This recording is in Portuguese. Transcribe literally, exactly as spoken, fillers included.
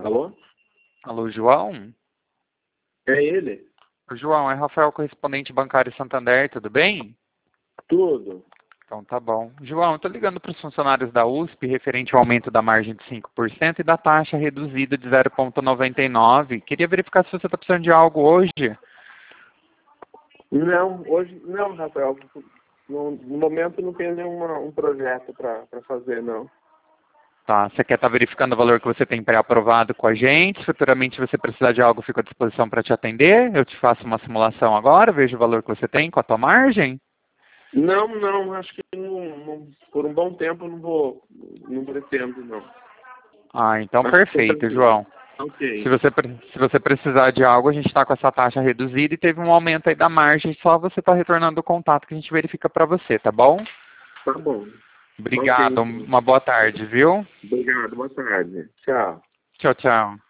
Alô? Alô, João? É ele? João, é Rafael, correspondente bancário Santander, tudo bem? Tudo. Então tá bom. João, eu tô ligando para os funcionários da U S P referente ao aumento da margem de cinco por cento e da taxa reduzida de zero vírgula noventa e nove. Queria verificar se você está precisando de algo hoje. Não, hoje não, Rafael. No, no momento não tenho nenhum um projeto para fazer, não. Tá, você quer estar verificando o valor que você tem pré-aprovado com a gente? Futuramente, se você precisar de algo, eu fico à disposição para te atender. Eu te faço uma simulação agora, vejo o valor que você tem com a tua margem. Não, não, acho que não, não, por um bom tempo não vou, não pretendo, não. Ah, então Acho perfeito, que João. ok. Se você, pre- se você precisar de algo, a gente está com essa taxa reduzida e teve um aumento aí da margem, só você está retornando o contato que a gente verifica para você, tá bom? Tá bom. Ok, Obrigado, então. uma boa tarde, viu? Obrigado, boa tarde. Tchau. Tchau, tchau.